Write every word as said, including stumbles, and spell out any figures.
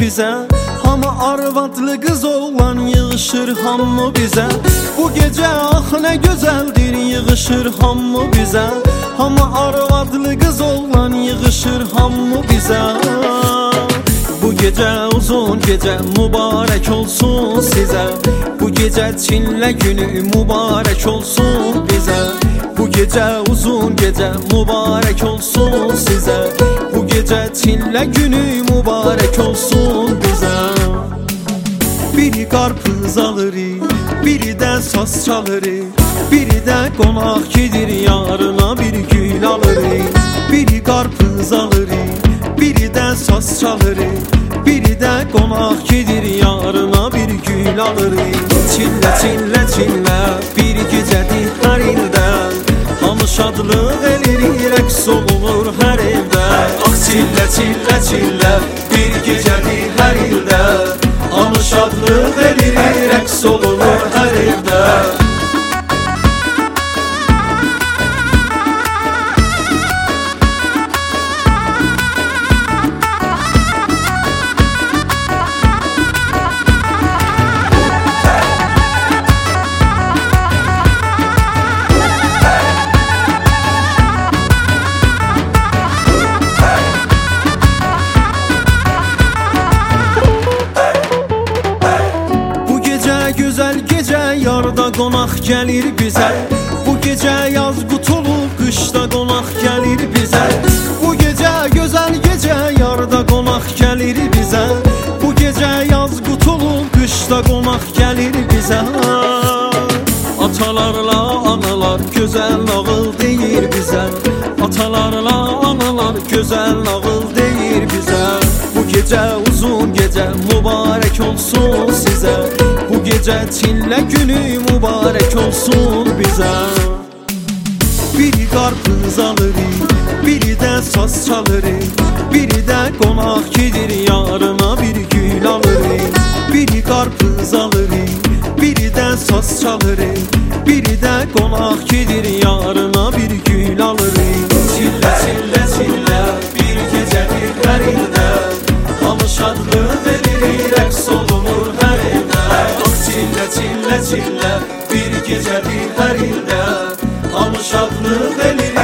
bizə. Hamı arvadlı qız oğlan yığışır hamı bizə. Bu gecə ax nə gözəldir yığışır hamı bizə. Hamı arvadlı qız oğlan yığışır hamı bizə. Bu gecə uzun gecə mübarək olsun sizə. Bu gecə Çillə günü mübarək olsun bizə. Bu gecə uzun gecə mübarək olsun sizə. Bu gecə Çillə günü mübarək olsun bizə. Biri qarpız alırıq, biri də saz çalırıq, biri də qonaq gedir yarına bir gül alırıq. Biri qarpız alırıq, biri də saz çalırıq, biri də qonaq gedir yarına bir gül alırıq. Çillə, çillə, çillə bir gecədir hər ildə, hamı şadlıq elirik, rəqs olunur hər evdə. Ax çillə, çillə, çillə bir gecədir hər ildə, hamı şadlıq elirik, rəqs olunur hər evdə. Gözəl gecə yarda qonaq gəlir bizə. Bu gecə yaz qutulub qışda qonaq gəlir bizə. Bu gecə gözəl gecə yarda qonaq gəlir bizə. Bu gecə yaz qutulub qışda qonaq gəlir bizə. Atalarla analar gözəl nağıl deyir bizə. Atalarla analar gözəl nağıl deyir bizə. Bu gecə uzun gecə mübarək olsun sizə. Bu gecə Çillə günü mübarək olsun bizə. Biri qarpız alırıq, biri də saz çalırıq, biri də qonaq gedir yarına bir gül alırıq. Biri qarpız alırıq, biri də saz çalırıq, biri də qonaq gedir yarına bir gül alırıq. Çillə, çillə, çillə bir gecədir hər ildə, hamı şadlıq elirik, rəqs olunur hər evdə. Çillə, çillə, çillə bir gecədir hər ildə, hamı şadlıq elirik.